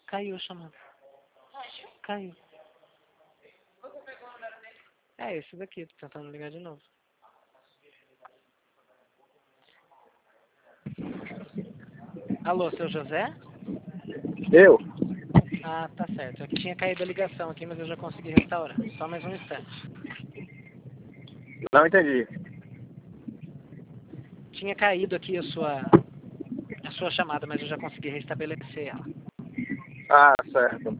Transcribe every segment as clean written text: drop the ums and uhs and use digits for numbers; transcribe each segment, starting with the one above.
Caiu a chamada. Caiu. É esse daqui, tô tentando ligar de novo. Alô, seu José? Eu? Ah, tá certo. Aqui tinha caído a ligação aqui, mas eu já consegui restaurar. Só mais um instante. Não entendi. Tinha caído aqui a sua chamada, mas eu já consegui restabelecer ela. Ah, certo.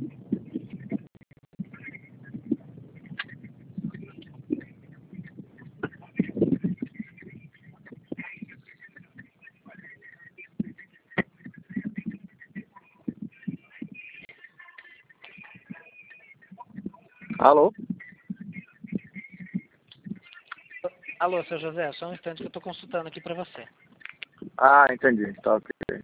Alô? Alô, seu José, só um instante que eu tô consultando aqui pra você. Ah, entendi. Tá ok.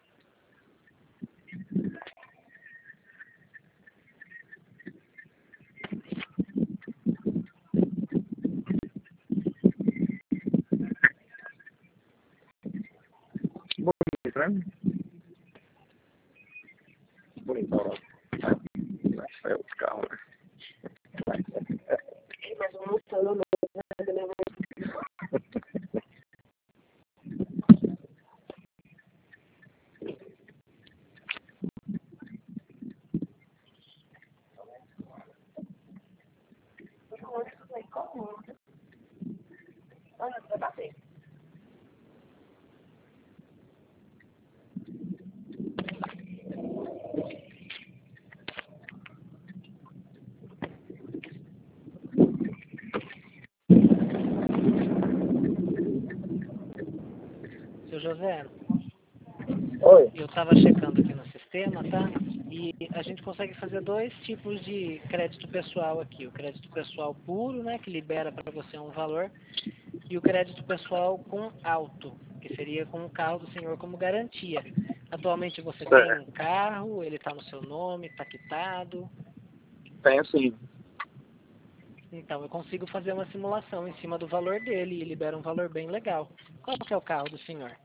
Bonito, né? Bonito, ó. É o carro, né? Mas eu não tô no meio, né? Seu José, Oi. eu estava checando aqui no sistema, tá? E a gente consegue fazer dois tipos de crédito pessoal aqui. O crédito pessoal puro, né, que libera para você um valor, e o crédito pessoal com auto, que seria com o carro do senhor como garantia. Atualmente você tem um Certo. carro, ele está no seu nome, está quitado. Tenho sim. Então eu consigo fazer uma simulação em cima do valor dele e libera um valor bem legal. Qual que é o carro do senhor?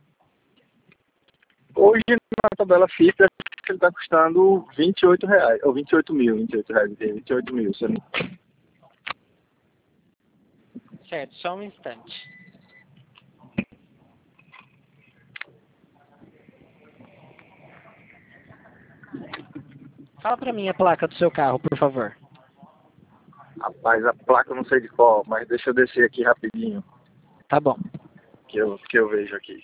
Hoje, na tabela FIP, ele está custando R$ 28, ou 28 mil, R$ 28 mil, se eu não... Certo, só um instante. Fala para mim a placa do seu carro, por favor. Rapaz, a placa eu não sei de qual, mas deixa eu descer aqui rapidinho, Tá bom. que eu vejo aqui.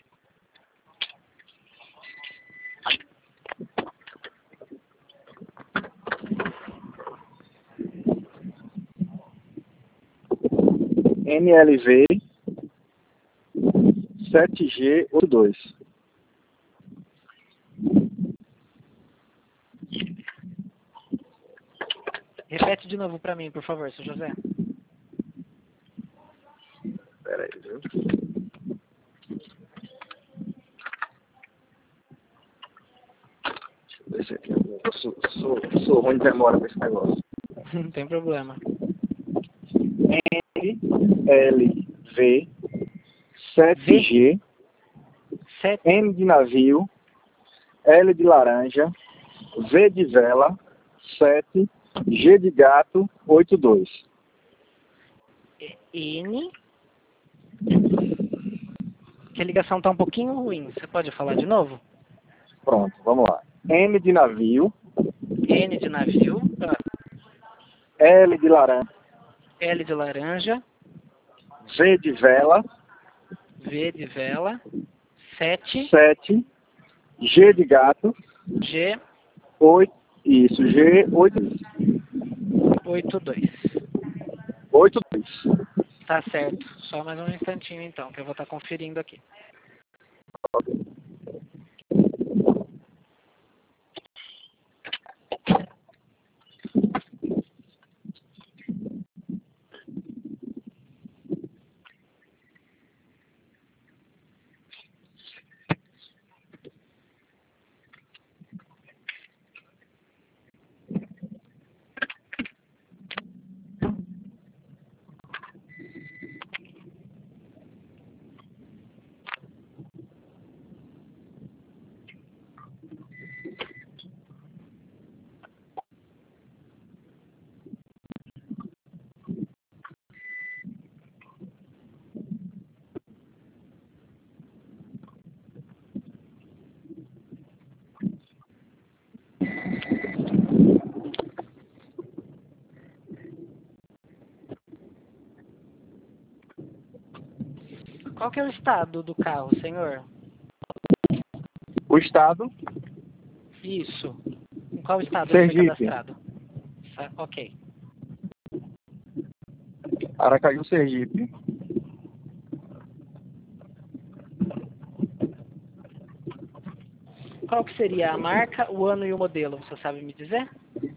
NLV 7G82. Repete de novo para mim, por favor, seu José. Pera aí, viu? Deixa eu descer aqui. Eu sou ruim de memória pra esse negócio. Não tem problema. NLV 7G, 7. N de navio, L de laranja, V de vela, 7, G de gato, 82. N. Que a ligação tá um pouquinho ruim. Você pode falar de novo? Pronto, vamos lá. N de navio, N de navio. L de laranja, L de laranja. V de vela, V de vela. 7. 7, G de gato, G. 8, isso, G, 8, 82. 82. Tá certo. Só mais um instantinho então, que eu vou estar conferindo aqui. Qual que é o estado do carro, senhor? O estado, Isso. Em qual estado ele foi Sergipe. cadastrado? Ok. Aracaju, Sergipe. Qual que seria a marca, o ano e o modelo? Você sabe me dizer?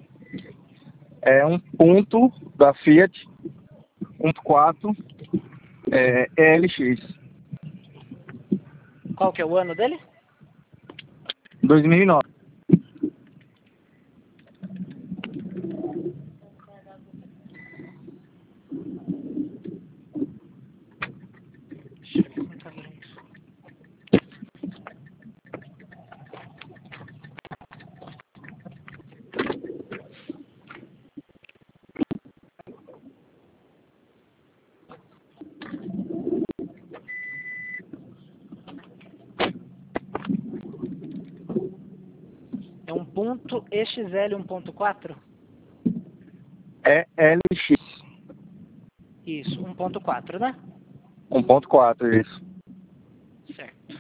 É um ponto da Fiat 1.4 LX Qual que é o ano dele? 2009. Deixa eu ver como tá lendo. É um ponto EXL 1.4? LX Isso, 1.4, né? 1.4, isso. Certo.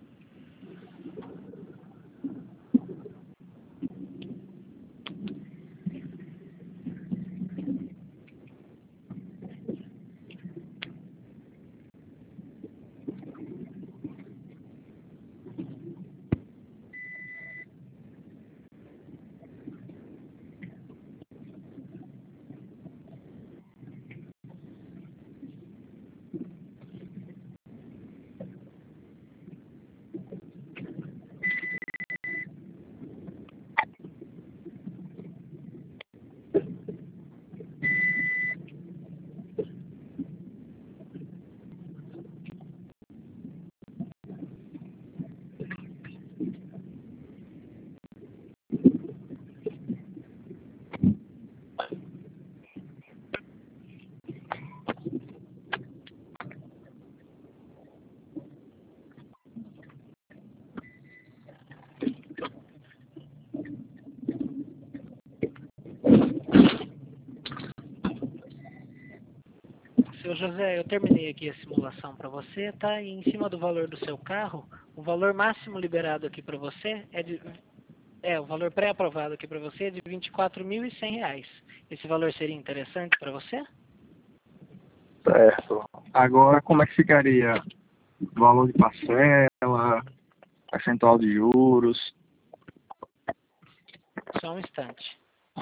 Seu José, eu terminei aqui a simulação para você, tá? E em cima do valor do seu carro, o valor máximo liberado aqui para você o valor pré-aprovado aqui para você é de R$ 24.100. Esse valor seria interessante para você? Certo. Agora, como é que ficaria o valor de parcela, percentual de juros? Só um instante.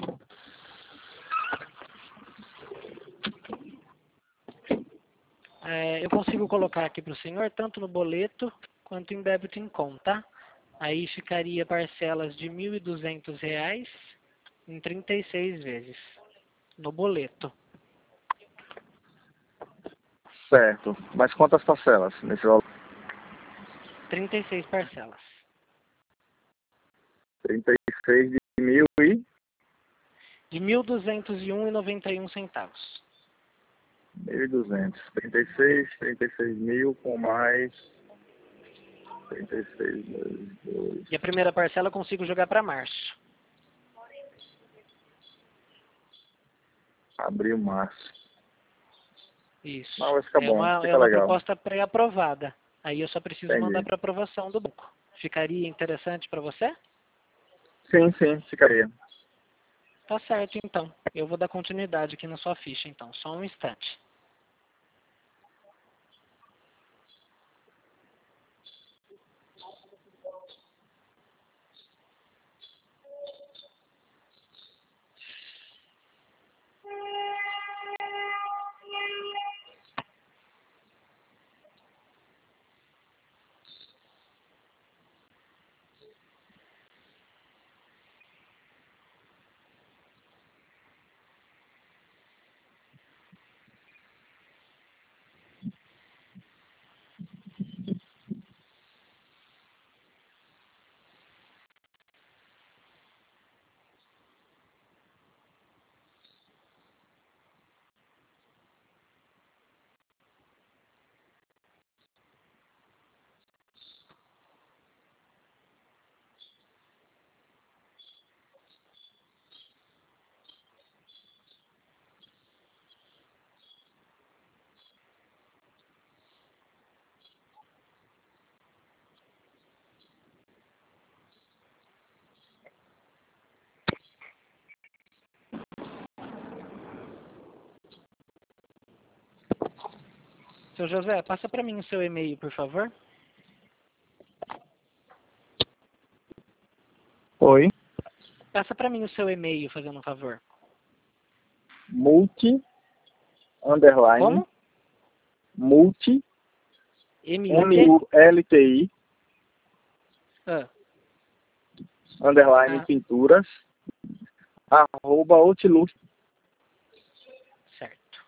Eu consigo colocar aqui para o senhor tanto no boleto quanto em débito em conta, tá? Aí ficaria parcelas de R$ 1.200 em 36 vezes no boleto. Certo. Mas quantas parcelas nesse valor? 36 parcelas. 36 de mil e De R$ 1.201,91. 1.200. 36 mil com mais 36 vezes 2. E a primeira parcela eu consigo jogar para março. Abril, março. Isso. Não, vai ficar bom. É Fica uma legal. proposta pré-aprovada. Aí eu só preciso mandar Entendi. para aprovação do banco. Ficaria interessante para você? Sim, sim, ficaria. Tá certo, então. Eu vou dar continuidade aqui na sua ficha, então. Só um instante. Seu José, passa para mim o seu e-mail, por favor. Oi. Passa para mim o seu e-mail, fazendo um favor. Multi, underline, Como? multi, M-U-T? M-U-L-T-I, Ah, underline, ah, pinturas, @outlook. certo.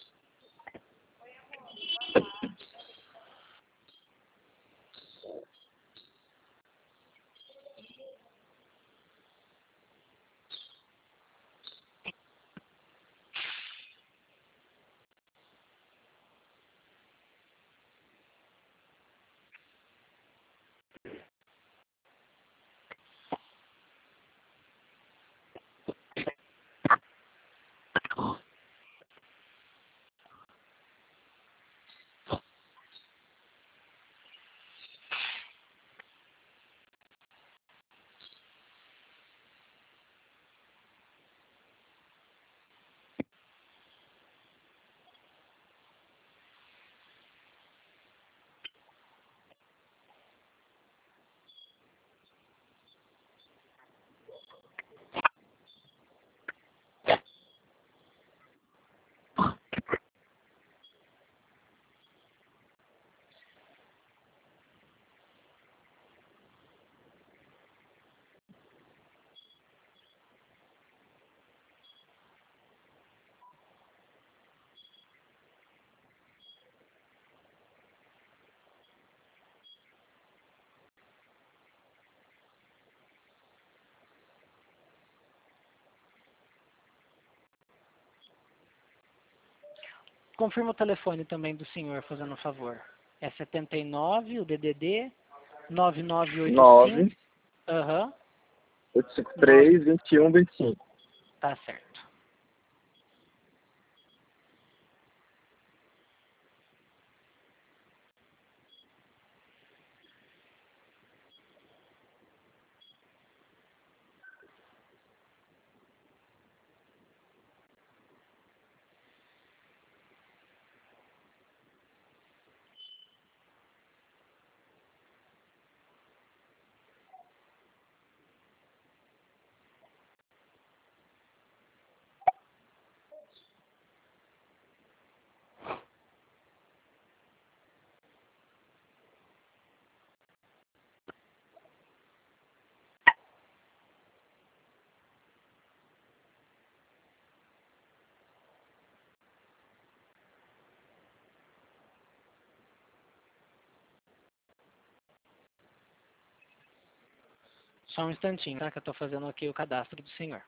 Confirma o telefone também do senhor, fazendo um favor. É 79, o DDD, 9, 9985. Aham, 853, 21, 25. tá certo. Só um instantinho, tá? Que eu tô fazendo aqui o cadastro do senhor.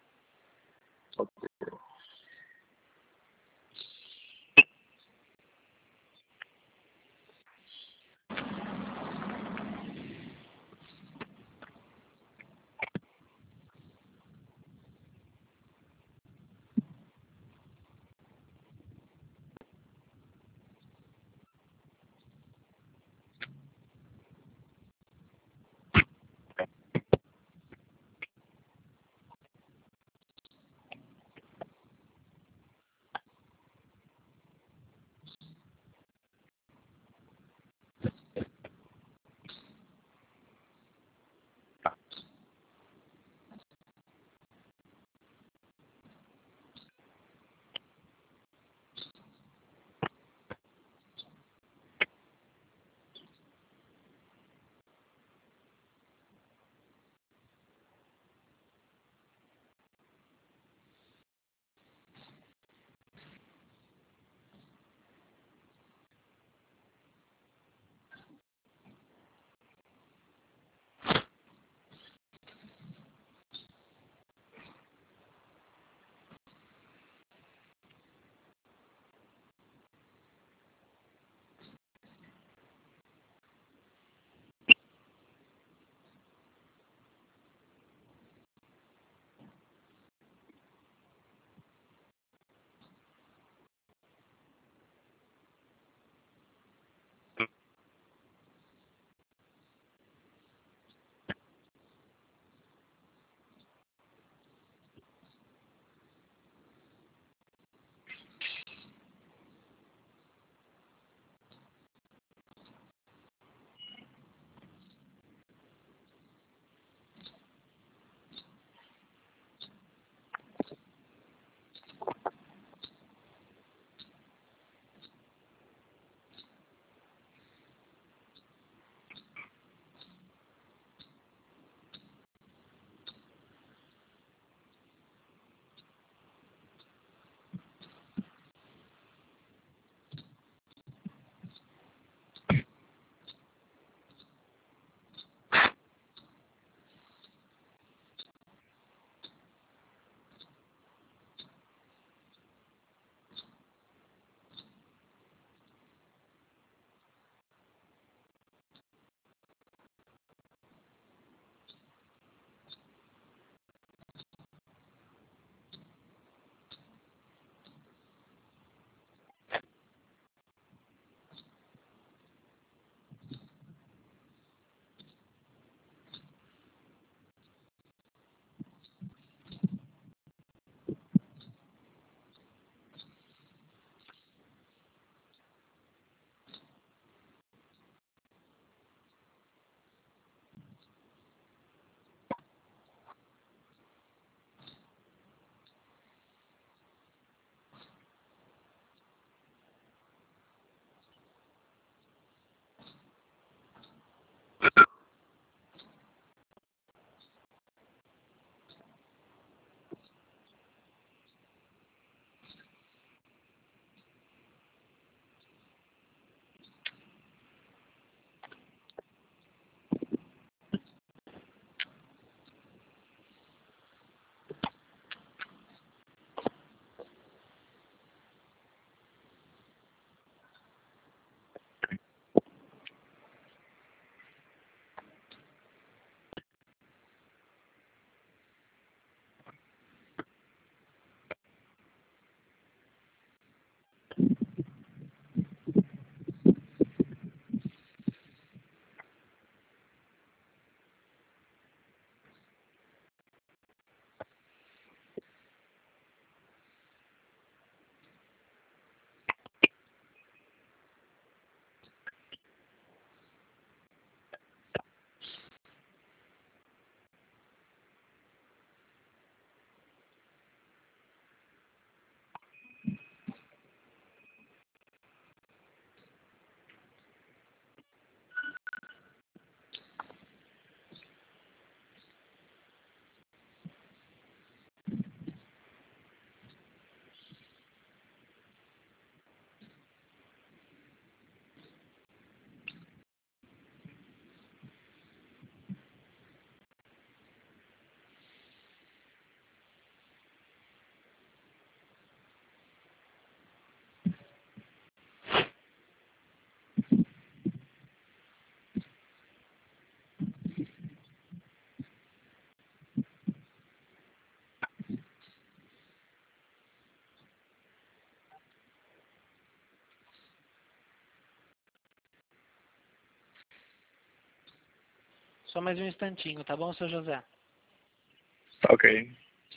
Só mais um instantinho, tá bom, seu José? Tá ok.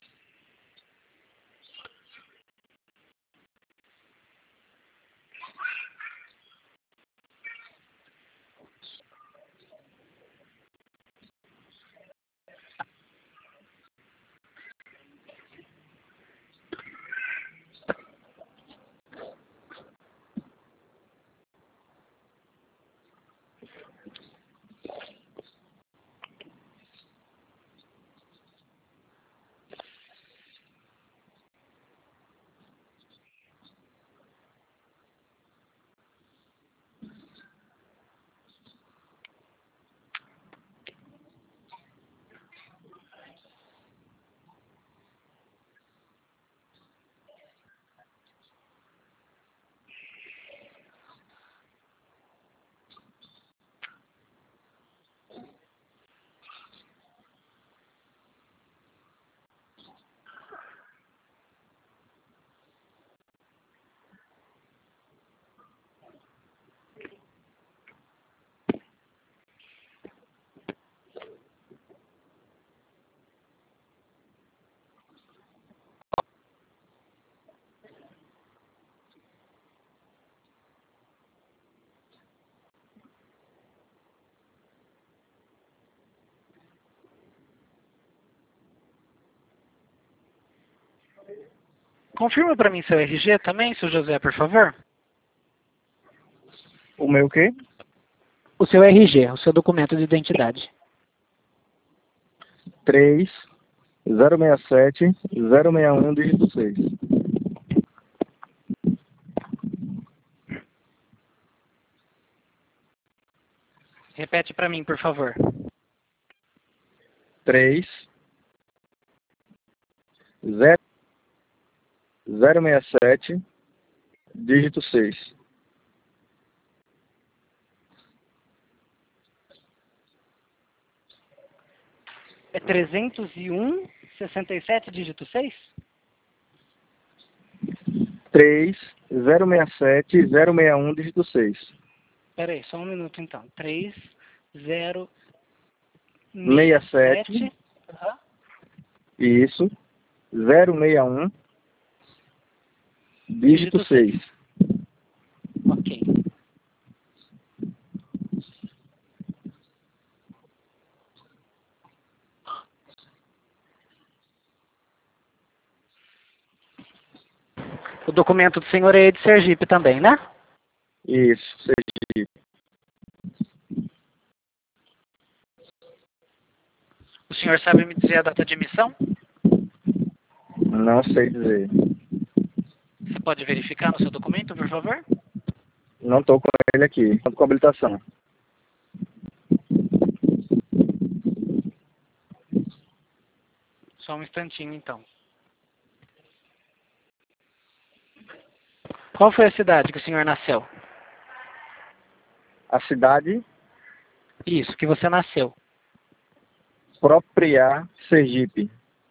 Confirma para mim seu RG também, seu José, por favor. O meu quê? O seu RG, o seu documento de identidade. 3 067 061 dígito 6. Repete para mim, por favor. 3 067 dígito 6. É 301 67 dígito 6? 3 067 061 dígito 6. Espera aí, só um minuto então. 3067. 67. Aham. Isso. 061 dígito 6. Ok. O documento do senhor é de Sergipe também, né? Isso. Sergipe. O senhor sabe me dizer a data de emissão? Não sei dizer. Você pode verificar no seu documento, por favor? Não estou com ele aqui. Estou com habilitação. Só um instantinho, então. Qual foi a cidade que o senhor nasceu? A cidade Isso, que você nasceu. Propriar, Sergipe.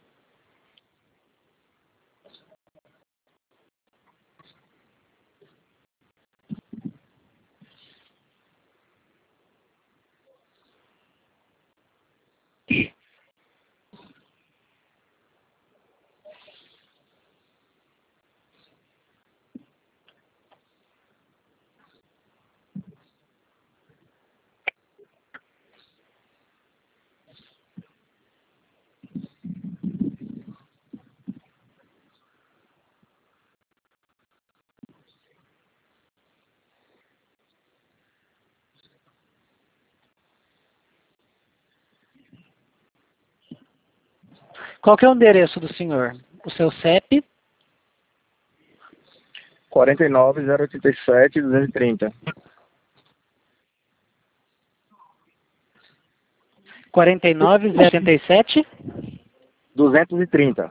Qual que é o endereço do senhor? O seu CEP? 49 087 230. 49087? 230.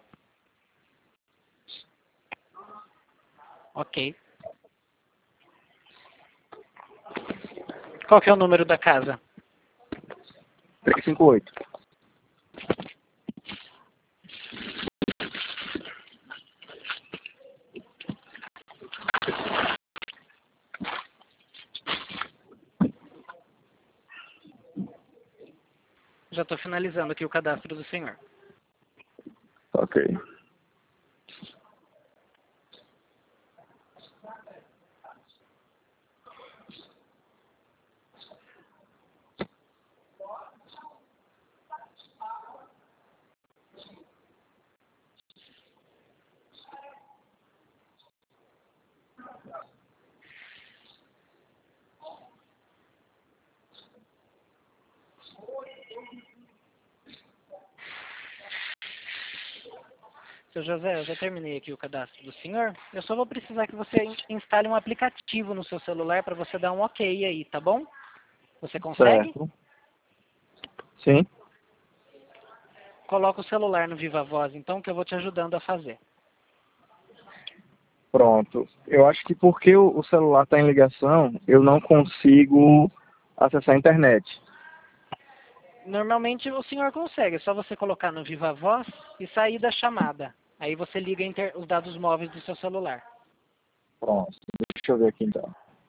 Ok. Qual que é o número da casa? 358. Já estou finalizando aqui o cadastro do senhor. Ok. Seu José, eu já terminei aqui o cadastro do senhor. Eu só vou precisar que você instale um aplicativo no seu celular para você dar um ok aí, tá bom? Você consegue? Certo. Sim. Coloca o celular no Viva Voz, então, que eu vou te ajudando a fazer. Pronto. Eu acho que porque o celular está em ligação, eu não consigo acessar a internet. Normalmente o senhor consegue, é só você colocar no Viva Voz e sair da chamada. Aí você liga os dados móveis do seu celular. Pronto. Deixa eu ver aqui então.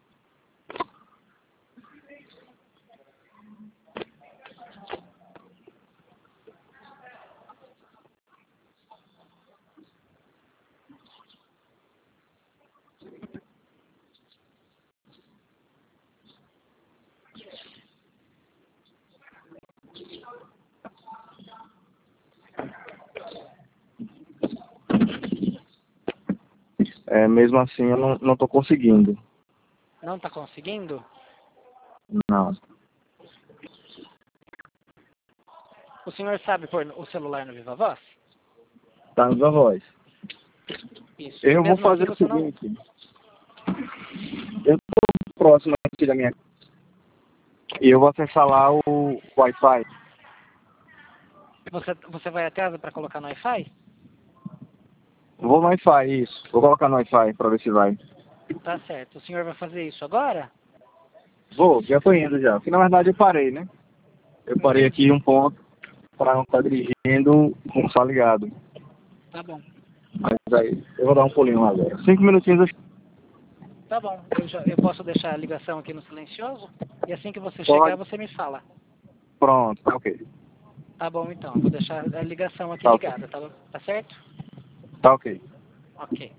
Mesmo assim, eu não estou conseguindo. Não está conseguindo? Não. O senhor sabe pôr o celular no Viva Voz? Tá nos voz. Isso. E Eu vou mesmo assim fazer o você não... seguinte. Eu estou próximo aqui da minha... E eu vou acessar lá o Wi-Fi. Você vai até casa para colocar no Wi-Fi? Vou no Wi-Fi, isso. Vou colocar no Wi-Fi para ver se vai. Tá certo. O senhor vai fazer isso agora? Vou, já tô indo já. Porque na verdade eu parei, né? Eu parei aqui Entendi. em um ponto para não estar dirigindo com o som ligado. Tá bom. Mas aí, eu vou dar um pulinho lá agora. 5 minutinhos eu... Tá bom. Eu posso deixar a ligação aqui no silencioso? E assim que você chegar, Pode. você me fala. Pronto, tá ok. Tá bom, então. Eu vou deixar a ligação aqui Tá ok. ligada, tá certo? Tá ok. Ok.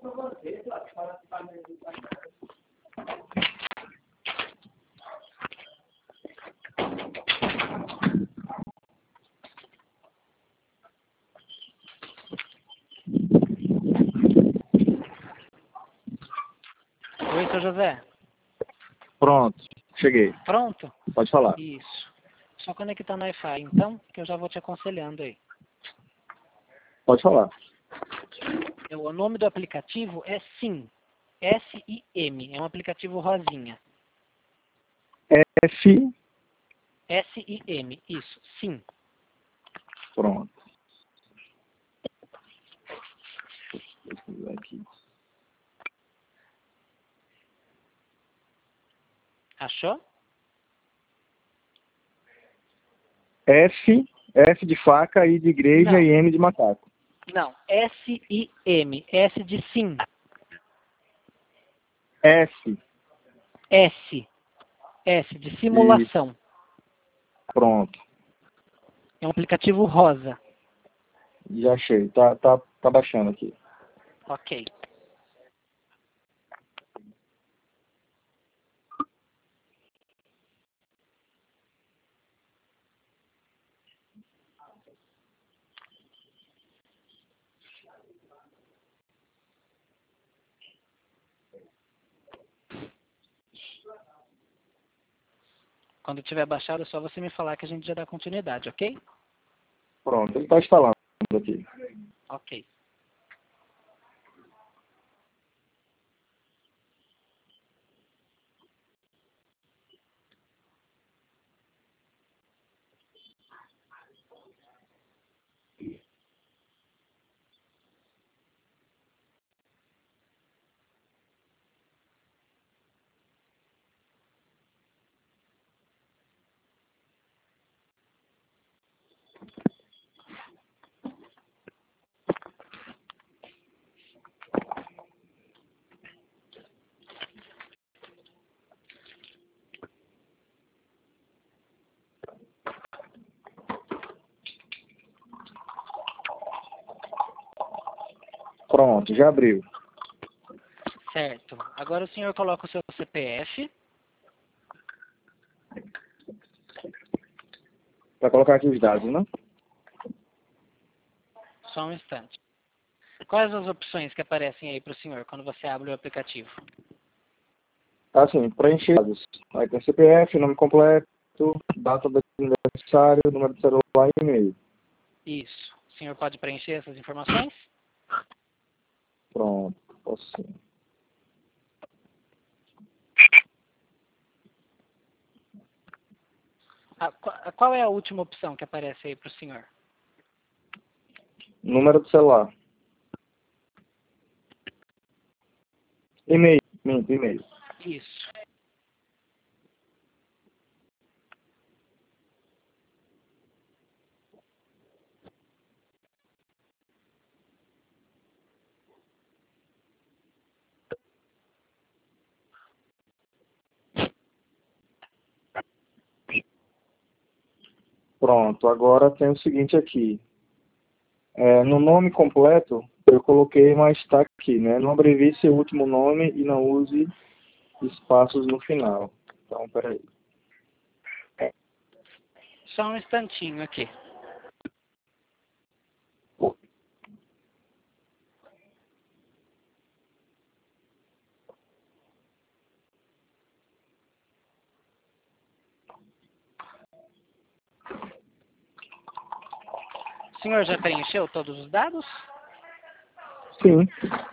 Oi, seu José. Pronto, cheguei. Pronto? Pode falar. Isso. Só conectar no Wi-Fi, então, que eu já vou te aconselhando aí. Pode falar. O nome do aplicativo é SIM. S-I-M. É um aplicativo rosinha. F. S-I-M. Isso. SIM. Pronto. Deixa eu ver aqui. Achou? F de faca, I de igreja Não. e M de macaco. Não. S-I-M. S de SIM. S. S. S de simulação. Pronto. É um aplicativo rosa. Já achei. Tá baixando aqui. Ok. Quando tiver baixado, é só você me falar que a gente já dá continuidade, ok? Pronto, ele está instalando aqui. Ok. Pronto, já abriu. Certo. Agora o senhor coloca o seu CPF. Para colocar aqui os dados, né? Só um instante. Quais as opções que aparecem aí para o senhor quando você abre o aplicativo? Assim, preencher dados. Aí tem CPF, nome completo, data do aniversário, número de celular e e-mail. Isso. O senhor pode preencher essas informações? Pronto, posso sim. Qual é a última opção que aparece aí para o senhor? Número de celular. E-mail. Minto, e-mail. Isso. Pronto, agora tem o seguinte aqui. No nome completo, eu coloquei, mas está aqui, né? Não abrevie seu último nome e não use espaços no final. Então, peraí. Só um instantinho aqui. O senhor já preencheu todos os dados? Sim.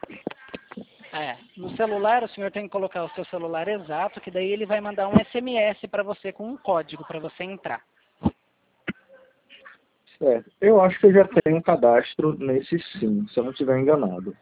No celular, o senhor tem que colocar o seu celular exato, que daí ele vai mandar um SMS para você com um código para você entrar. Certo. Eu acho que eu já tenho um cadastro nesse sim, se eu não estiver enganado.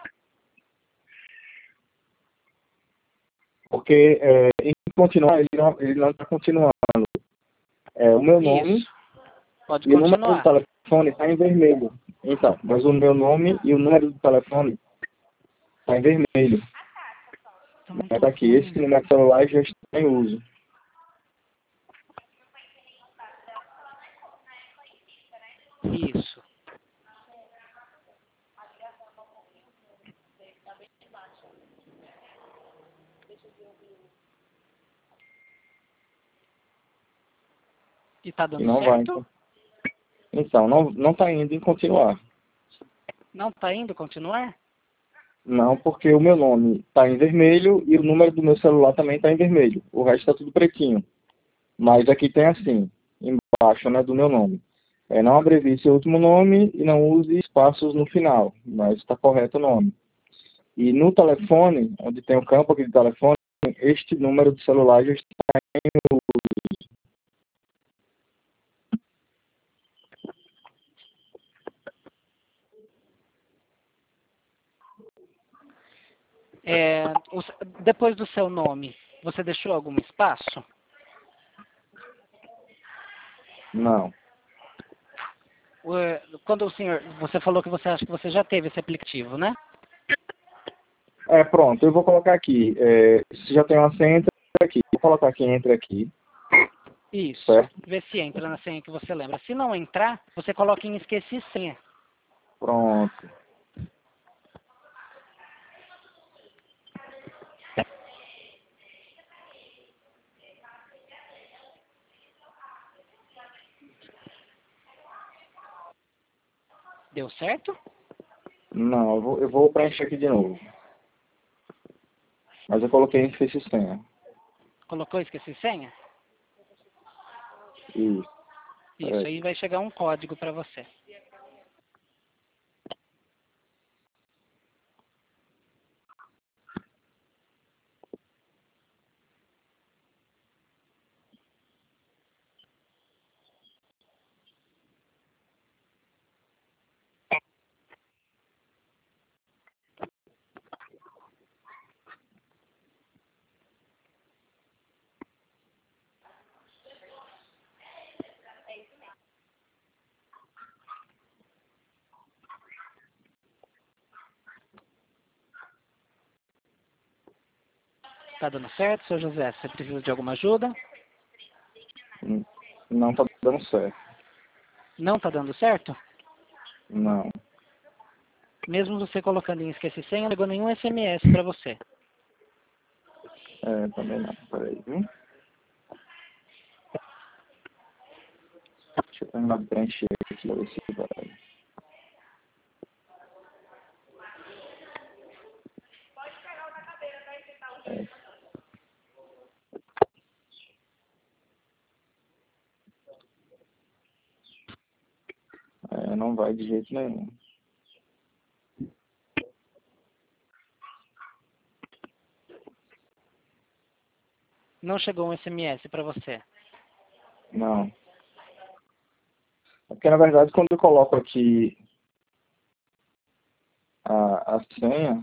Porque em continuar, ele não está continuando. O meu nome Isso. Pode e o número do continuar. telefone está em vermelho. Então, mas o meu nome e o número do telefone está em vermelho. Tá muito Mas aqui, esse ruim. número de celular já está em uso. Isso. E tá E dando não vai. certo? Então, não está indo em continuar. Não tá indo continuar? Não, porque o meu nome está em vermelho e o número do meu celular também está em vermelho. O resto está tudo pretinho. Mas aqui tem assim, embaixo, né, do meu nome. Não abrevie seu último nome e não use espaços no final, mas está correto o nome. E no telefone, onde tem o campo aqui de telefone, este número de celular já está em uso. Depois do seu nome, você deixou algum espaço? Não. Quando você falou que você acha que você já teve esse aplicativo, né? Pronto, eu vou colocar aqui. Se já tem uma senha, entra aqui. Vou colocar aqui, entra aqui. Isso. Certo? Vê se entra na senha que você lembra. Se não entrar, você coloca em esqueci senha. Pronto. Deu certo? Não, eu vou preencher aqui de novo. Mas eu coloquei em esqueci senha. Colocou esqueci senha? Isso. Isso, aí vai chegar um código para você. Tá dando certo, seu José? Você precisa de alguma ajuda? Não está dando certo. Não tá dando certo? Não. Mesmo você colocando em esqueci senha, não chegou nenhum SMS para você. Também não. Peraí, viu? Deixa eu terminar de preencher aqui para ver se vai. É, não vai de jeito nenhum. Não chegou um SMS para você. Não. Porque, na verdade, quando eu coloco aqui a senha,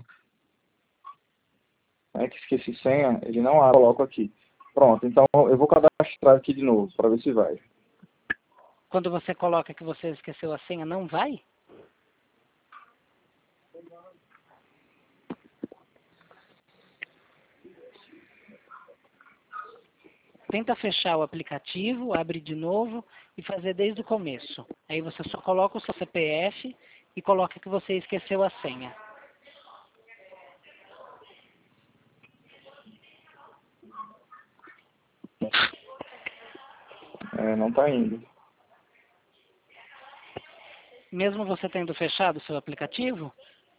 que esqueci senha, ele não abre, eu coloco aqui. Pronto, então eu vou cadastrar aqui de novo, para ver se vai. Quando você coloca que você esqueceu a senha, não vai? Tenta fechar o aplicativo, abre de novo e fazer desde o começo. Aí você só coloca o seu CPF e coloca que você esqueceu a senha. Não está indo. Mesmo você tendo fechado o seu aplicativo,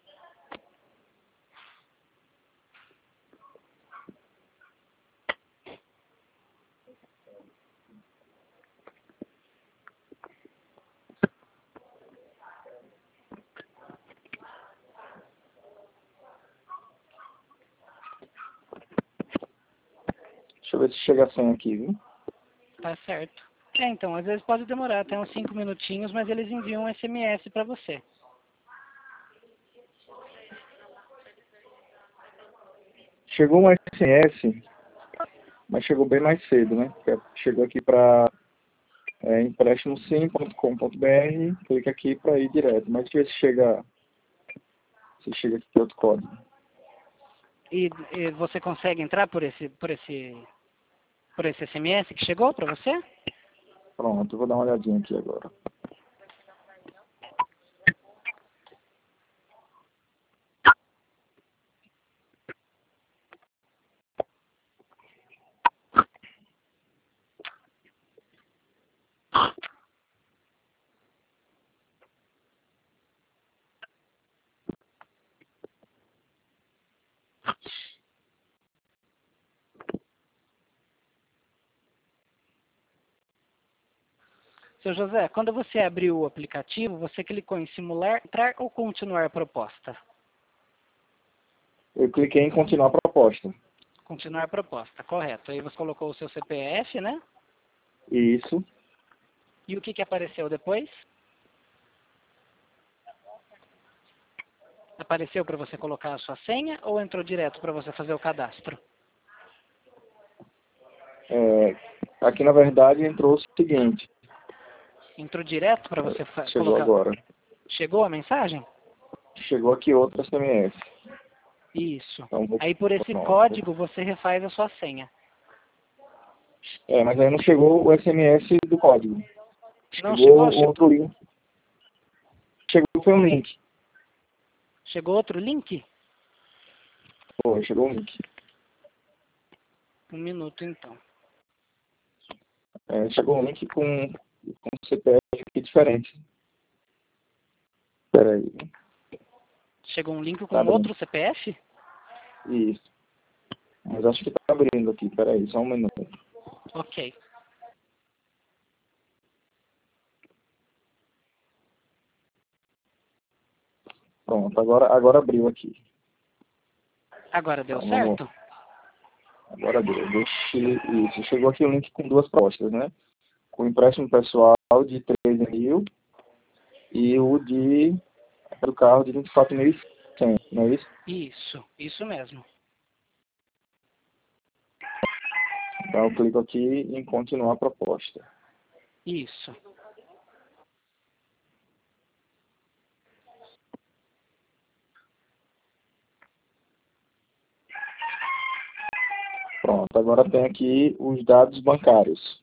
Deixa eu ver se chega a senha aqui, viu? tá certo. Então, às vezes pode demorar até uns 5 minutinhos, mas eles enviam um SMS para você. Chegou um SMS, mas chegou bem mais cedo, né? Chegou aqui para empréstimossim.com.br, clica aqui para ir direto. Mas deixa eu ver se chega aqui outro código. E você consegue entrar por esse SMS que chegou para você? Pronto, eu vou dar uma olhadinha aqui agora. Seu José, quando você abriu o aplicativo, você clicou em simular, entrar ou continuar a proposta? Eu cliquei em continuar a proposta. Continuar a proposta, correto. Aí você colocou o seu CPF, né? Isso. E o que apareceu depois? Apareceu para você colocar a sua senha ou entrou direto para você fazer o cadastro? Aqui, na verdade, entrou o seguinte. Entrou direto para você Chegou colocar... agora. Chegou a mensagem? Chegou aqui outro SMS. Isso. Então, Aí por esse pronto. código você refaz a sua senha. Mas aí não chegou o SMS do código. Não Chegou chegou? outro link. Foi um link. Chegou outro link? Chegou um link. Um minuto então. Chegou um link com CPF aqui diferente. Espera aí. Chegou um link com Tá abrindo. outro CPF? Isso. Mas acho que tá abrindo aqui. Espera aí, só um minuto. Ok. Pronto, agora abriu aqui. Agora deu Então, certo? Agora deu. Isso. Chegou aqui o link com duas propostas, né? Com o empréstimo pessoal de 13 mil e o do carro de 24.100, não é isso? Isso mesmo. Então eu clico aqui em continuar a proposta. Isso. Pronto, agora tem aqui os dados bancários.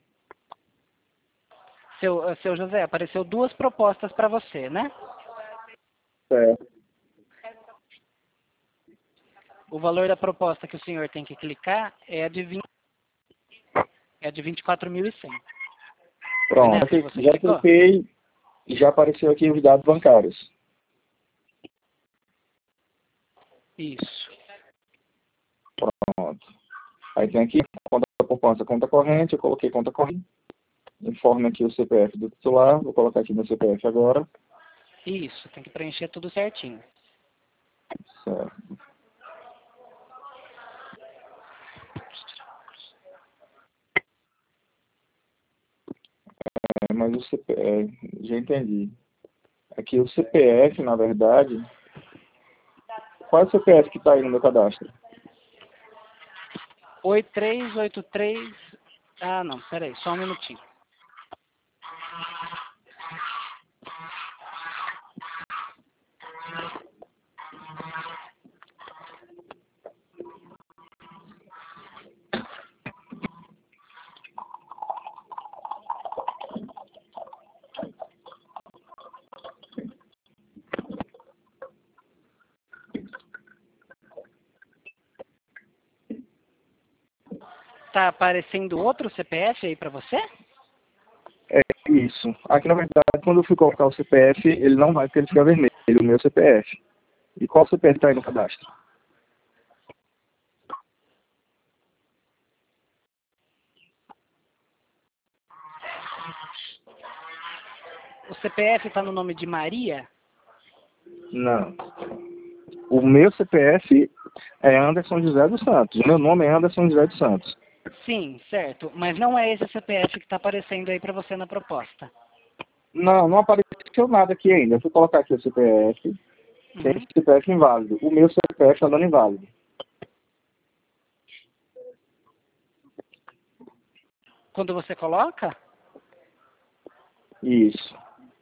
Seu José, apareceu duas propostas para você, né? Certo. O valor da proposta que o senhor tem que clicar é a de 24.100. Foi Pronto, nessa que você já clicou? cliquei e já apareceu aqui os dados bancários. Isso. Pronto. Aí tem aqui conta poupança, conta corrente, eu coloquei conta corrente. Informe aqui o CPF do titular, vou colocar aqui meu CPF agora. Isso, tem que preencher tudo certinho. Certo. Mas o CPF, já entendi. Aqui o CPF, na verdade, qual é o CPF que está aí no meu cadastro? 8383... Ah, não, peraí, só um minutinho. Tá aparecendo outro CPF aí para você? É isso. Aqui, na verdade, quando eu fui colocar o CPF, ele não vai, porque ele fica vermelho, o meu CPF. E qual CPF está aí no cadastro? O CPF está no nome de Maria? Não. O meu CPF é Anderson José dos Santos. O meu nome é Anderson José dos Santos. Sim, certo. Mas não é esse CPF que está aparecendo aí para você na proposta. Não apareceu nada aqui ainda. Eu fui colocar aqui o CPF. Tem Uhum. CPF inválido. O meu CPF está dando inválido. Quando você coloca, Isso.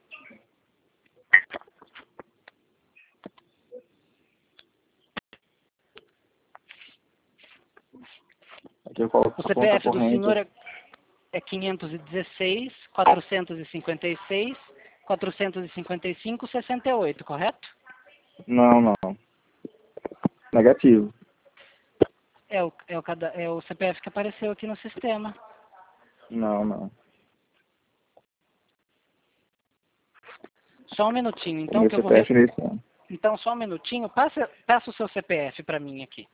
Aqui eu coloco o a conta CPF do corrente. senhor é 516, 456, 455, 68, correto? Não. Negativo. É o CPF que apareceu aqui no sistema. Não. Só um minutinho, O então, meu que eu vou... CPF nesse ano. Então, só um minutinho. Passa o seu CPF para mim aqui.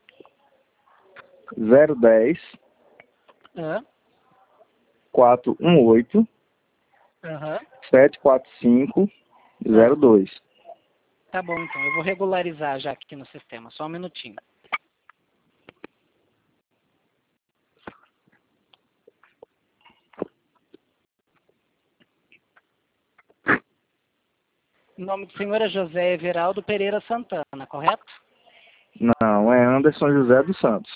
010 Hã? 418 Aham. 74502. Tá bom, então. Eu vou regularizar já aqui no sistema. Só um minutinho. O nome do senhor é José Everaldo Pereira Santana, correto? Não, é Anderson José dos Santos.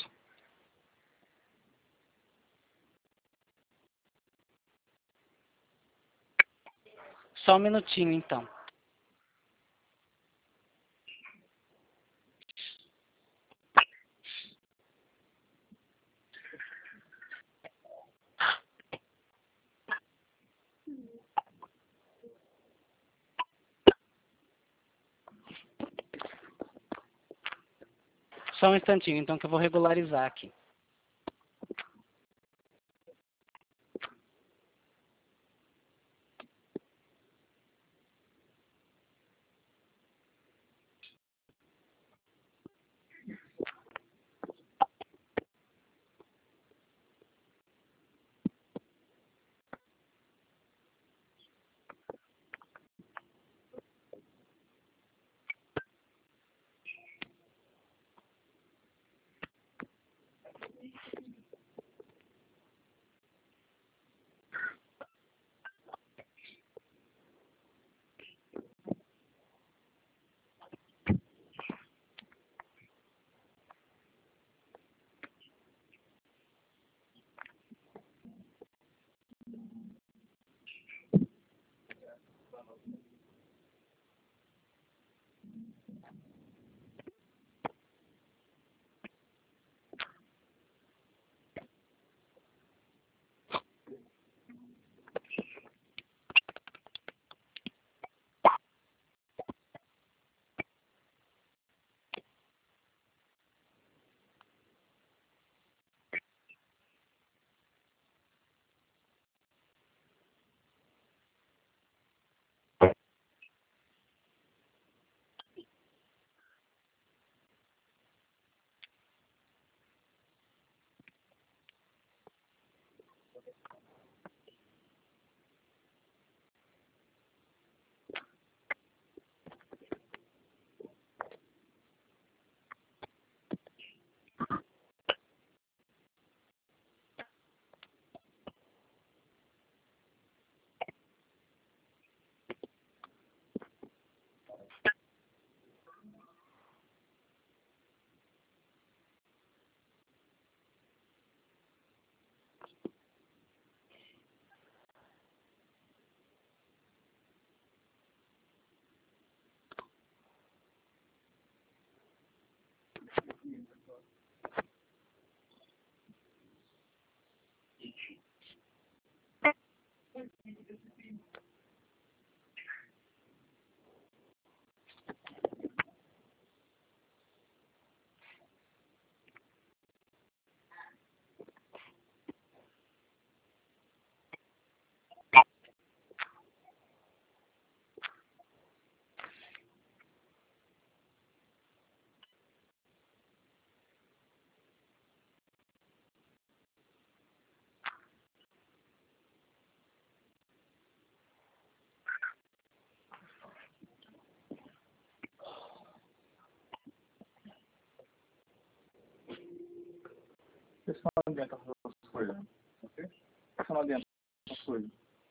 Só um minutinho, então. Só um instantinho, então, que eu vou regularizar aqui. Isso não adianta fazer as coisas. Ok? Isso não adianta as coisas.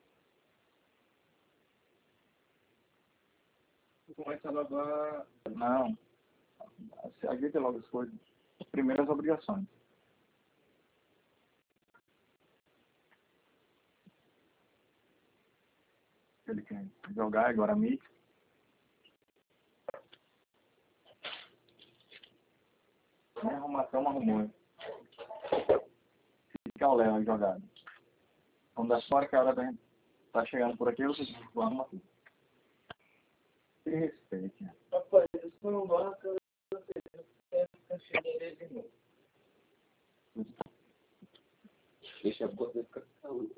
Começa a lavar. Não. Ajeita logo as coisas. As primeiras obrigações. Ele quer jogar agora mix. Nem arrumar a cama, arrumou. Fica o Léo jogado. Quando dá só que a hora da gente tá chegando por aqui, vocês vão arrumar tudo. Se respeite. Rapaz, isso não gosta, você fica cheio de novo. Deixa a boca ficar com saúde.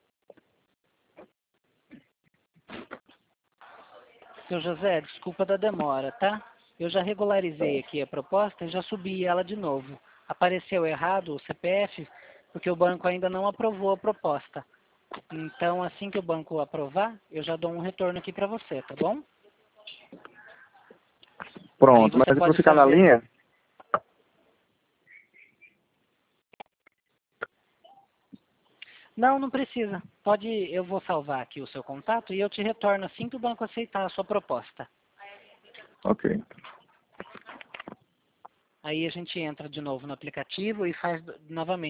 Seu José, desculpa da demora, tá? Eu já regularizei aqui a proposta e já subi ela de novo. Apareceu errado o CPF, porque o banco ainda não aprovou a proposta. Então, assim que o banco aprovar, eu já dou um retorno aqui para você, tá bom? Pronto, mas eu vou ficar na linha? Não, não precisa. Pode, eu vou salvar aqui o seu contato e eu te retorno assim que o banco aceitar a sua proposta. Ok. Aí a gente entra de novo no aplicativo e faz novamente